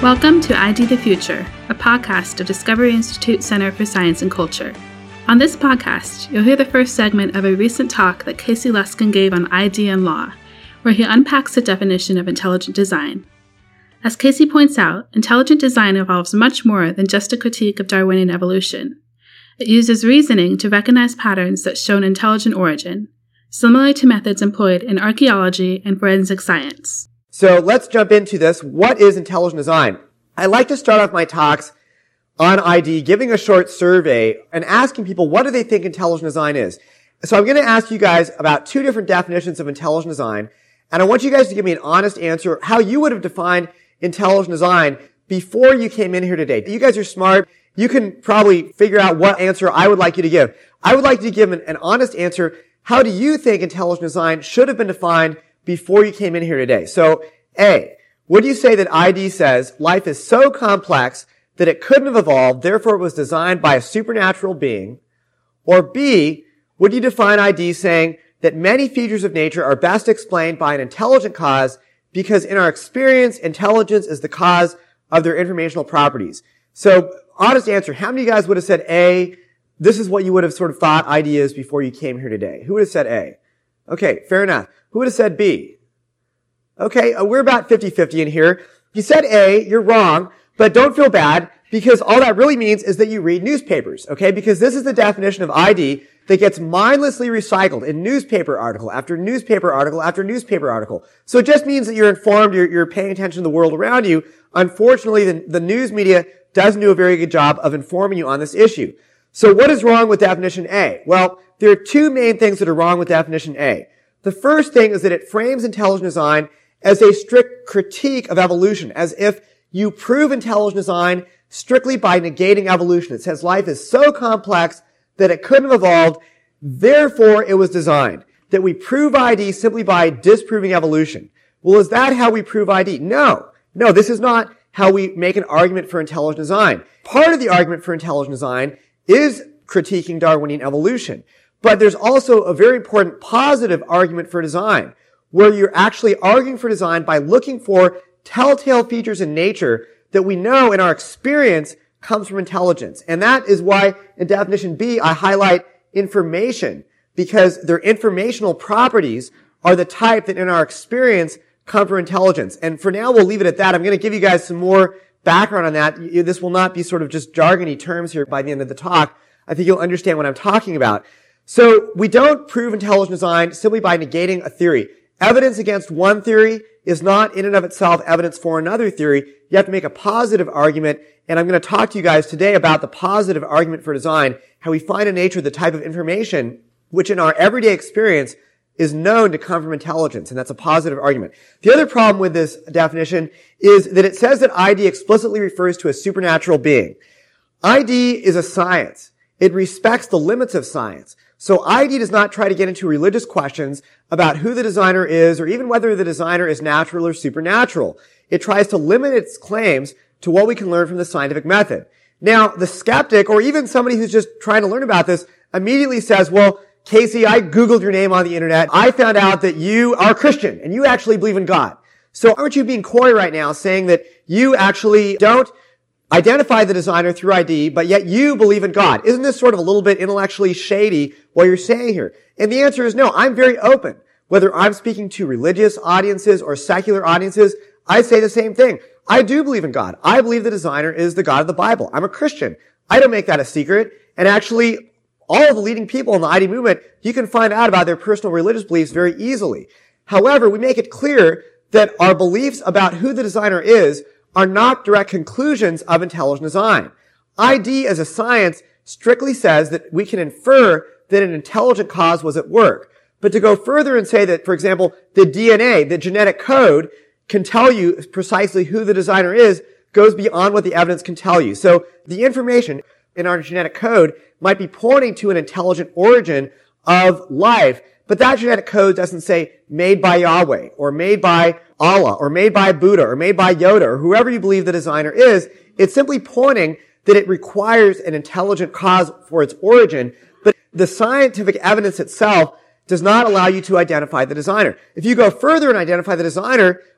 Welcome to ID the Future, a podcast of Discovery Institute Center for Science and Culture. On this podcast, you'll hear the first segment of a recent talk that Casey Luskin gave on ID and law, where he unpacks the definition of intelligent design. As Casey points out, intelligent design involves much more than just a critique of Darwinian evolution. It uses reasoning to recognize patterns that show an intelligent origin, similar to methods employed in archaeology and forensic science. So let's jump into this. What is intelligent design? I like to start off my talks on ID giving a short survey and asking people what do they think intelligent design is. So I'm going to ask you guys about two different definitions of intelligent design, and I want you guys to give me an honest answer how you would have defined intelligent design before you came in here today. You guys are smart. You can probably figure out what answer I would like you to give. I would like you to give an honest answer. How do you think intelligent design should have been defined before you came in here today? So, A, would you say that ID says life is so complex that it couldn't have evolved, therefore it was designed by a supernatural being? Or B, would you define ID saying that many features of nature are best explained by an intelligent cause because in our experience, intelligence is the cause of their informational properties? So, honest answer, how many of you guys would have said A, this is what you would have sort of thought ID is before you came here today? Who would have said A? Okay, fair enough. Who would have said B? Okay, we're about 50-50 in here. If you said A, you're wrong, but don't feel bad because all that really means is that you read newspapers, okay? Because this is the definition of ID that gets mindlessly recycled in newspaper article after newspaper article after newspaper article. So it just means that you're informed, you're paying attention to the world around you. Unfortunately, the news media doesn't do a very good job of informing you on this issue. So what is wrong with definition A? Well, there are two main things that are wrong with definition A. The first thing is that it frames intelligent design as a strict critique of evolution, as if you prove intelligent design strictly by negating evolution. It says life is so complex that it couldn't have evolved, therefore it was designed. That we prove ID simply by disproving evolution. Well, is that how we prove ID? No, this is not how we make an argument for intelligent design. Part of the argument for intelligent design is critiquing Darwinian evolution. But there's also a very important positive argument for design, where you're actually arguing for design by looking for telltale features in nature that we know in our experience comes from intelligence. And that is why in definition B, I highlight information, because their informational properties are the type that in our experience come from intelligence. And for now, we'll leave it at that. I'm going to give you guys some more background on that. This will not be sort of just jargony terms here by the end of the talk. I think you'll understand what I'm talking about. So we don't prove intelligent design simply by negating a theory. Evidence against one theory is not in and of itself evidence for another theory. You have to make a positive argument, and I'm going to talk to you guys today about the positive argument for design, how we find in nature the type of information which in our everyday experience is known to come from intelligence, and that's a positive argument. The other problem with this definition is that it says that ID explicitly refers to a supernatural being. ID is a science. It respects the limits of science. So ID does not try to get into religious questions about who the designer is or even whether the designer is natural or supernatural. It tries to limit its claims to what we can learn from the scientific method. Now, the skeptic or even somebody who's just trying to learn about this immediately says, well, Casey, I Googled your name on the internet. I found out that you are Christian and you actually believe in God. So aren't you being coy right now saying that you actually don't identify the designer through ID, but yet you believe in God? Isn't this sort of a little bit intellectually shady what you're saying here? And the answer is no. I'm very open. Whether I'm speaking to religious audiences or secular audiences, I say the same thing. I do believe in God. I believe the designer is the God of the Bible. I'm a Christian. I don't make that a secret. And actually, all of the leading people in the ID movement, you can find out about their personal religious beliefs very easily. However, we make it clear that our beliefs about who the designer is are not direct conclusions of intelligent design. ID as a science strictly says that we can infer that an intelligent cause was at work. But to go further and say that, for example, the DNA, the genetic code, can tell you precisely who the designer is goes beyond what the evidence can tell you. So the information in our genetic code might be pointing to an intelligent origin of life, but that genetic code doesn't say made by Yahweh or made by Allah or made by Buddha or made by Yoda or whoever you believe the designer is. It's simply pointing that it requires an intelligent cause for its origin, but the scientific evidence itself does not allow you to identify the designer. If you go further and identify the designer,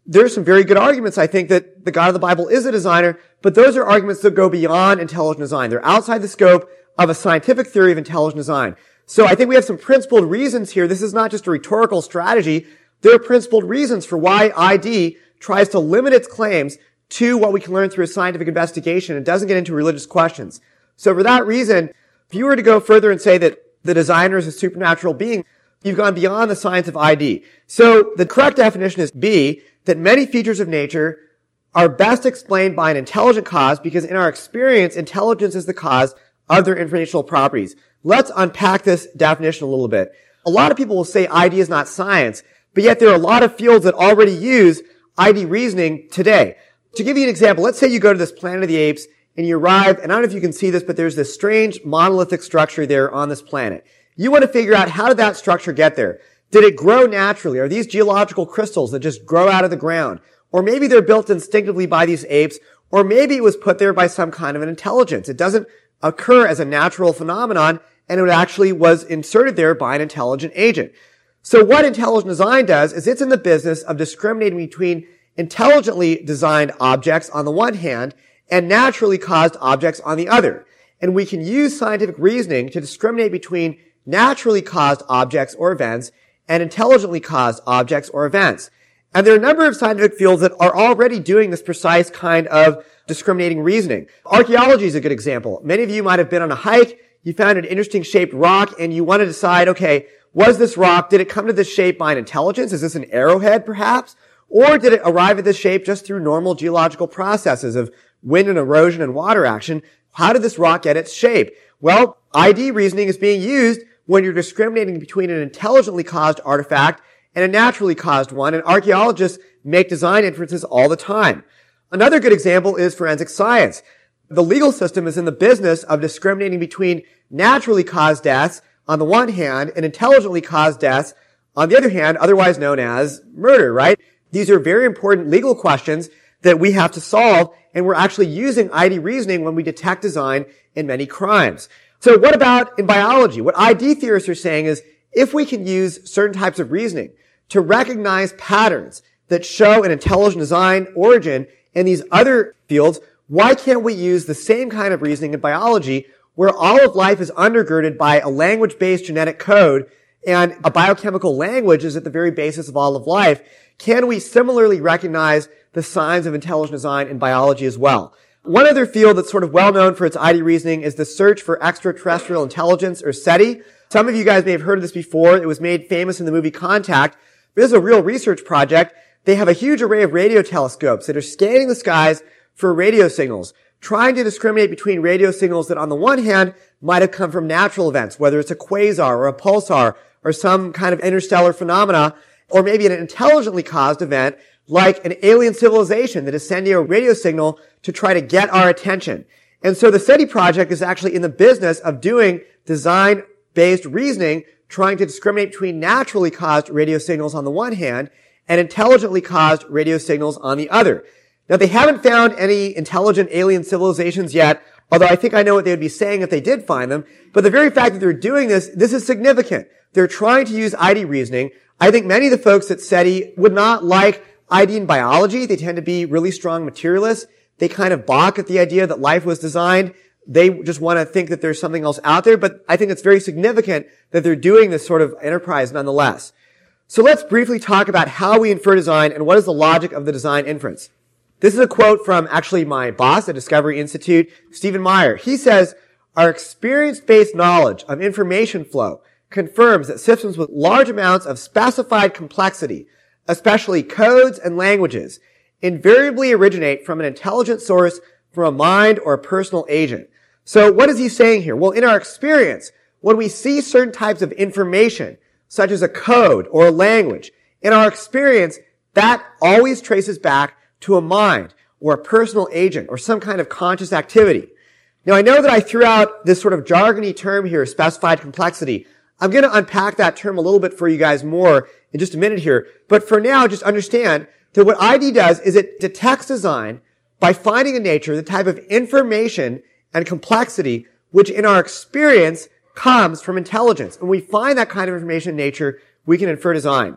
there's some very good arguments, I think, that the God of the Bible is a designer, but those are arguments that go beyond intelligent design. They're outside the scope of a scientific theory of intelligent design. So I think we have some principled reasons here. This is not just a rhetorical strategy. There are principled reasons for why ID tries to limit its claims to what we can learn through a scientific investigation. It doesn't get into religious questions. So for that reason, if you were to go further and say that the designer is a supernatural being, you've gone beyond the science of ID. So the correct definition is B, that many features of nature are best explained by an intelligent cause because in our experience, intelligence is the cause of their informational properties. Let's unpack this definition a little bit. A lot of people will say ID is not science, but yet there are a lot of fields that already use ID reasoning today. To give you an example, let's say you go to this Planet of the Apes and you arrive, and I don't know if you can see this, but there's this strange monolithic structure there on this planet. You want to figure out how did that structure get there? Did it grow naturally? Are these geological crystals that just grow out of the ground? Or maybe they're built instinctively by these apes, or maybe it was put there by some kind of an intelligence. It doesn't occur as a natural phenomenon, and it actually was inserted there by an intelligent agent. So what intelligent design does is it's in the business of discriminating between intelligently designed objects on the one hand and naturally caused objects on the other. And we can use scientific reasoning to discriminate between naturally caused objects or events and intelligently caused objects or events. And there are a number of scientific fields that are already doing this precise kind of discriminating reasoning. Archaeology is a good example. Many of you might have been on a hike, you found an interesting shaped rock, and you want to decide, okay, was this rock, did it come to this shape by an intelligence? Is this an arrowhead, perhaps? Or did it arrive at this shape just through normal geological processes of wind and erosion and water action? How did this rock get its shape? Well, ID reasoning is being used when you're discriminating between an intelligently caused artifact and a naturally caused one, and archaeologists make design inferences all the time. Another good example is forensic science. The legal system is in the business of discriminating between naturally caused deaths on the one hand and intelligently caused deaths on the other hand, otherwise known as murder, right? These are very important legal questions that we have to solve, and we're actually using ID reasoning when we detect design in many crimes. So what about in biology? What ID theorists are saying is if we can use certain types of reasoning to recognize patterns that show an intelligent design origin in these other fields, why can't we use the same kind of reasoning in biology where all of life is undergirded by a language-based genetic code and a biochemical language is at the very basis of all of life? Can we similarly recognize the signs of intelligent design in biology as well? One other field that's sort of well known for its ID reasoning is the search for extraterrestrial intelligence, or SETI. Some of you guys may have heard of this before. It was made famous in the movie Contact. This is a real research project. They have a huge array of radio telescopes that are scanning the skies for radio signals, trying to discriminate between radio signals that on the one hand might have come from natural events, whether it's a quasar or a pulsar or some kind of interstellar phenomena, or maybe an intelligently caused event like an alien civilization that is sending a radio signal to try to get our attention. And so the SETI project is actually in the business of doing design-based reasoning, trying to discriminate between naturally caused radio signals on the one hand and intelligently caused radio signals on the other. Now, they haven't found any intelligent alien civilizations yet, although I think I know what they would be saying if they did find them. But the very fact that they're doing this is significant. They're trying to use ID reasoning. I think many of the folks at SETI would not like ID in biology. They tend to be really strong materialists. They kind of balk at the idea that life was designed. They just want to think that there's something else out there. But I think it's very significant that they're doing this sort of enterprise nonetheless. So let's briefly talk about how we infer design and what is the logic of the design inference. This is a quote from actually my boss at Discovery Institute, Stephen Meyer. He says, "Our experience-based knowledge of information flow confirms that systems with large amounts of specified complexity, especially codes and languages, invariably originate from an intelligent source, from a mind or a personal agent." So what is he saying here? Well, in our experience, when we see certain types of information, such as a code or a language, in our experience, that always traces back to a mind or a personal agent or some kind of conscious activity. Now, I know that I threw out this sort of jargony term here, specified complexity. I'm going to unpack that term a little bit for you guys more in just a minute here. But for now, just understand that what ID does is it detects design by finding in nature the type of information and complexity which in our experience comes from intelligence. When we find that kind of information in nature, we can infer design.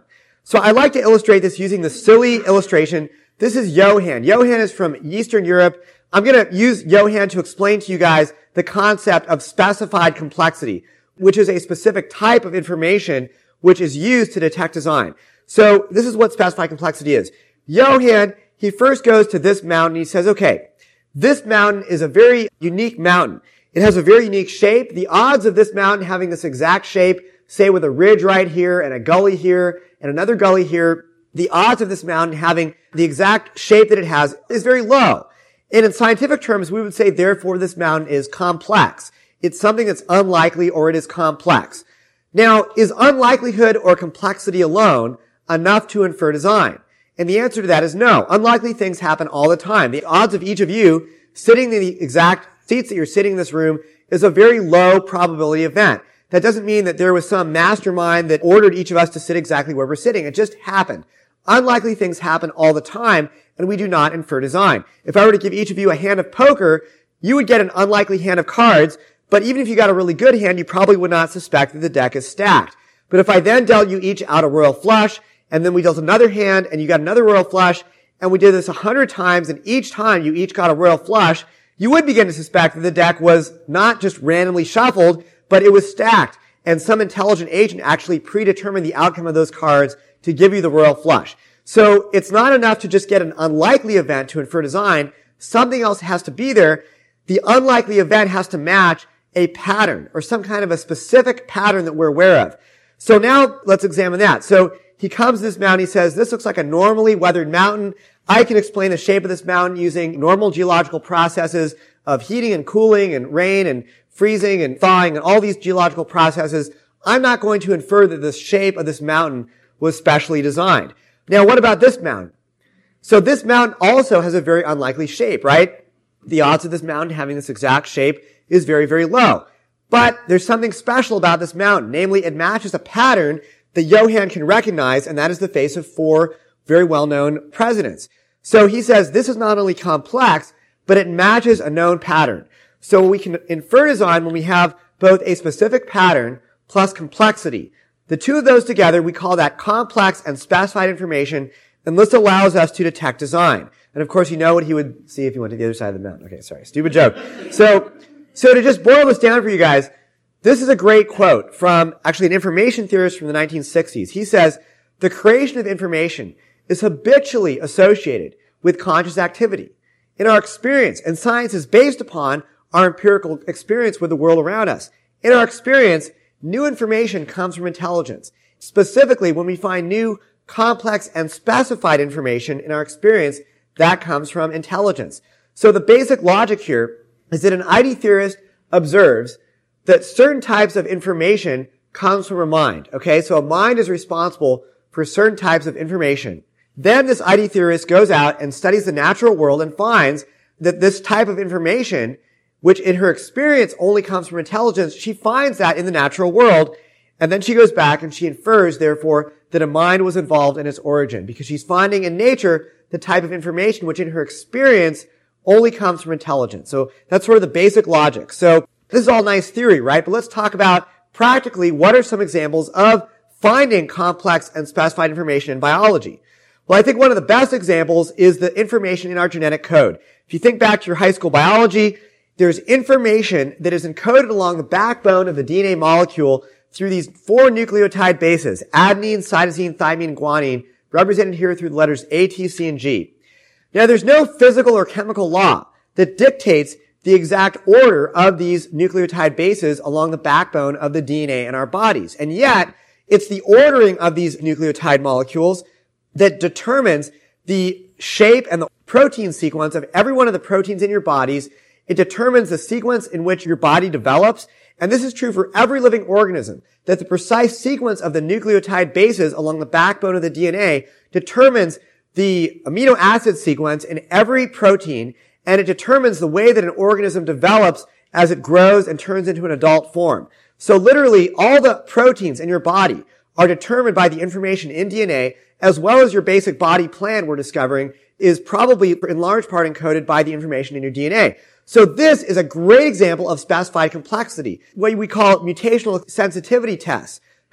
So I like to illustrate this using the silly illustration. This is Johann. Johann is from Eastern Europe. I'm going to use Johann to explain to you guys the concept of specified complexity, which is a specific type of information which is used to detect design. So this is what specified complexity is. Johann, he first goes to this mountain. He says, okay, this mountain is a very unique mountain. It has a very unique shape. The odds of this mountain having this exact shape, say with a ridge right here and a gully here and another gully here, the odds of this mountain having the exact shape that it has is very low. And in scientific terms, we would say, therefore, this mountain is complex. It's something that's unlikely or it is complex. Now, is unlikelihood or complexity alone enough to infer design? And the answer to that is no. Unlikely things happen all the time. The odds of each of you sitting in the exact seats that you're sitting in this room is a very low probability event. That doesn't mean that there was some mastermind that ordered each of us to sit exactly where we're sitting. It just happened. Unlikely things happen all the time, and we do not infer design. If I were to give each of you a hand of poker, you would get an unlikely hand of cards, but even if you got a really good hand, you probably would not suspect that the deck is stacked. But if I then dealt you each out a royal flush, and then we dealt another hand, and you got another royal flush, and we did this 100 times, and each time you each got a royal flush, you would begin to suspect that the deck was not just randomly shuffled, but it was stacked, and some intelligent agent actually predetermined the outcome of those cards to give you the royal flush. So it's not enough to just get an unlikely event to infer design. Something else has to be there. The unlikely event has to match a pattern or some kind of a specific pattern that we're aware of. So now let's examine that. So he comes to this mountain. He says, this looks like a normally weathered mountain. I can explain the shape of this mountain using normal geological processes of heating and cooling and rain and freezing and thawing and all these geological processes. I'm not going to infer that the shape of this mountain was specially designed. Now, what about this mountain? So this mountain also has a very unlikely shape, right? The odds of this mountain having this exact shape is very, very low. But there's something special about this mountain. Namely, it matches a pattern that Johann can recognize, and that is the face of 4 very well-known presidents. So he says this is not only complex, but it matches a known pattern. So we can infer design when we have both a specific pattern plus complexity. The two of those together, we call that complex and specified information, and this allows us to detect design. And of course, you know what he would see if he went to the other side of the mountain. Okay, sorry, stupid joke. So to just boil this down for you guys, this is a great quote from actually an information theorist from the 1960s. He says, the creation of information is habitually associated with conscious activity. In our experience, and science is based upon our empirical experience with the world around us. In our experience, new information comes from intelligence. Specifically, when we find new, complex, and specified information in our experience, that comes from intelligence. So the basic logic here is that an ID theorist observes that certain types of information comes from a mind. Okay, so a mind is responsible for certain types of information. Then this ID theorist goes out and studies the natural world and finds that this type of information, which in her experience only comes from intelligence, she finds that in the natural world, and then she goes back and she infers, therefore, that a mind was involved in its origin, because she's finding in nature the type of information which in her experience only comes from intelligence. So that's sort of the basic logic. So this is all nice theory, right? But let's talk about practically what are some examples of finding complex and specified information in biology. Well, I think one of the best examples is the information in our genetic code. If you think back to your high school biology, there's information that is encoded along the backbone of the DNA molecule through these 4 nucleotide bases, adenine, cytosine, thymine, and guanine, represented here through the letters A, T, C, and G. Now, there's no physical or chemical law that dictates the exact order of these nucleotide bases along the backbone of the DNA in our bodies. And yet, it's the ordering of these nucleotide molecules that determines the shape and the protein sequence of every one of the proteins in your bodies. It determines the sequence in which your body develops. And this is true for every living organism, that the precise sequence of the nucleotide bases along the backbone of the DNA determines the amino acid sequence in every protein, and it determines the way that an organism develops as it grows and turns into an adult form. So literally, all the proteins in your body are determined by the information in DNA, as well as your basic body plan we're discovering is probably in large part encoded by the information in your DNA. So this is a great example of specified complexity, what we call mutational sensitivity tests.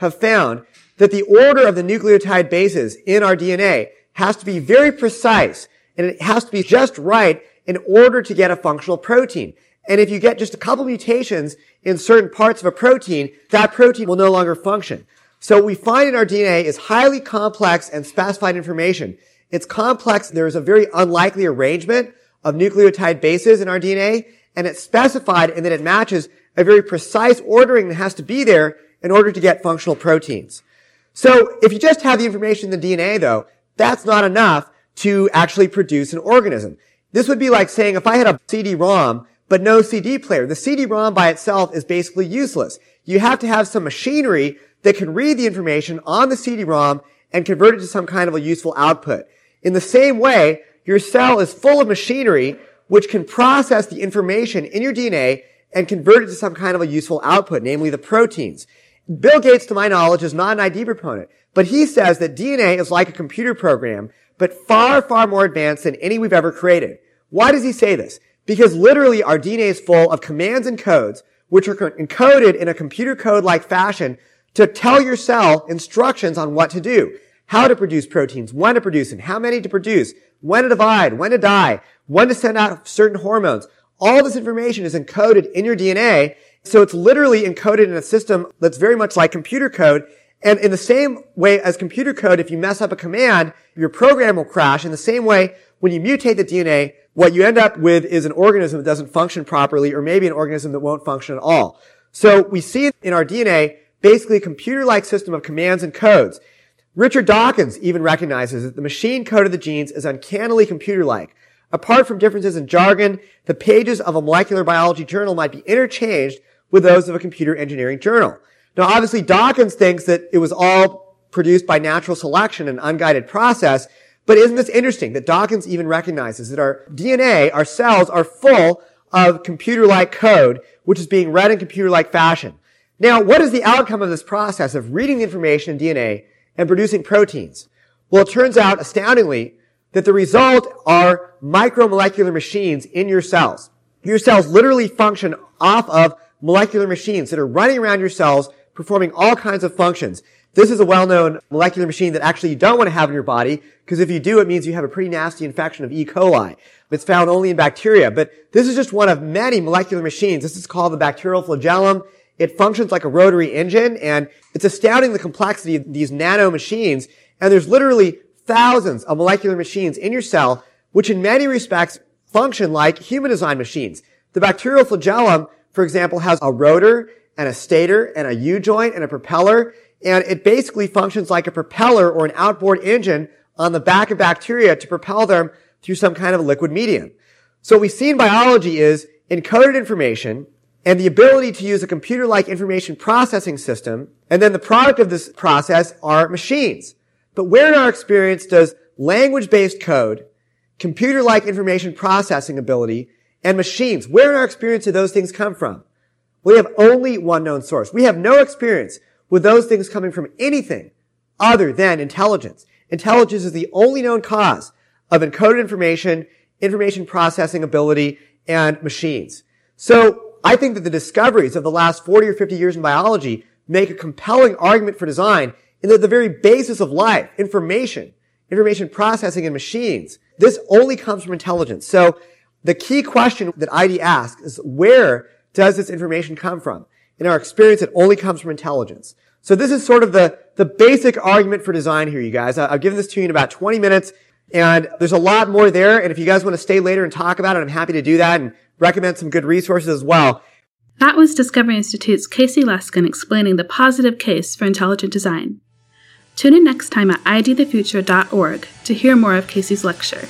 have found that the order of the nucleotide bases in our DNA has to be very precise, and it has to be just right in order to get a functional protein. And if you get just a couple mutations in certain parts of a protein, that protein will no longer function. So what we find in our DNA is highly complex and specified information. It's complex. There is a very unlikely arrangement of nucleotide bases in our DNA, and it's specified in that it matches a very precise ordering that has to be there in order to get functional proteins. So if you just have the information in the DNA, though, that's not enough to actually produce an organism. This would be like saying if I had a CD-ROM but no CD player. The CD-ROM by itself is basically useless. You have to have some machinery that can read the information on the CD-ROM and convert it to some kind of a useful output. In the same way, your cell is full of machinery which can process the information in your DNA and convert it to some kind of a useful output, namely the proteins. Bill Gates, to my knowledge, is not an ID proponent, but he says that DNA is like a computer program, but far, far more advanced than any we've ever created. Why does he say this? Because literally our DNA is full of commands and codes which are encoded in a computer code-like fashion to tell your cell instructions on what to do, how to produce proteins, when to produce them, how many to produce, when to divide, when to die, when to send out certain hormones. All this information is encoded in your DNA, so it's literally encoded in a system that's very much like computer code. And in the same way as computer code, if you mess up a command, your program will crash. In the same way, when you mutate the DNA, what you end up with is an organism that doesn't function properly, or maybe an organism that won't function at all. So we see in our DNA basically a computer-like system of commands and codes. Richard Dawkins even recognizes that the machine code of the genes is uncannily computer-like. Apart from differences in jargon, the pages of a molecular biology journal might be interchanged with those of a computer engineering journal. Now, obviously, Dawkins thinks that it was all produced by natural selection, an unguided process, but isn't this interesting that Dawkins even recognizes that our DNA, our cells, are full of computer-like code, which is being read in computer-like fashion. Now, what is the outcome of this process of reading the information in DNA and producing proteins? Well, it turns out, astoundingly, that the result are micromolecular machines in your cells. Your cells literally function off of molecular machines that are running around your cells, performing all kinds of functions. This is a well-known molecular machine that actually you don't want to have in your body, because if you do, it means you have a pretty nasty infection of E. coli. It's found only in bacteria, but this is just one of many molecular machines. This is called the bacterial flagellum. It functions like a rotary engine, and it's astounding the complexity of these nano machines. And there's literally thousands of molecular machines in your cell, which in many respects function like human-designed machines. The bacterial flagellum, for example, has a rotor and a stator and a U-joint and a propeller, and it basically functions like a propeller or an outboard engine on the back of bacteria to propel them through some kind of liquid medium. So what we see in biology is encoded information and the ability to use a computer-like information processing system, and then the product of this process are machines. But where in our experience does language-based code, computer-like information processing ability, and machines, where in our experience do those things come from? We have only one known source. We have no experience with those things coming from anything other than intelligence. Intelligence is the only known cause of encoded information, information processing ability, and machines. So I think that the discoveries of the last 40 or 50 years in biology make a compelling argument for design in that the very basis of life, information processing and machines, this only comes from intelligence. So the key question that ID asks is, where does this information come from? In our experience, it only comes from intelligence. So this is sort of the basic argument for design here, you guys. I've given this to you in about 20 minutes, and there's a lot more there, and if you guys want to stay later and talk about it, I'm happy to do that and recommend some good resources as well. That was Discovery Institute's Casey Luskin explaining the positive case for intelligent design. Tune in next time at idthefuture.org to hear more of Casey's lecture.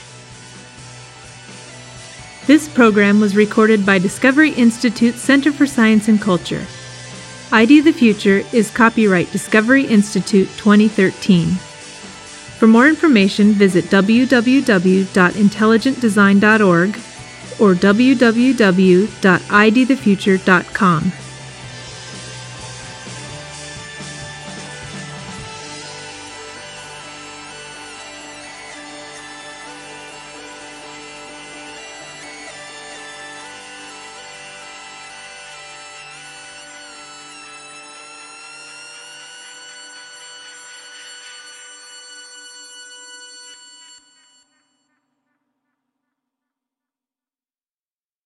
This program was recorded by Discovery Institute Center for Science and Culture. ID the Future is copyright Discovery Institute 2013. For more information, visit www.intelligentdesign.org or www.idthefuture.com.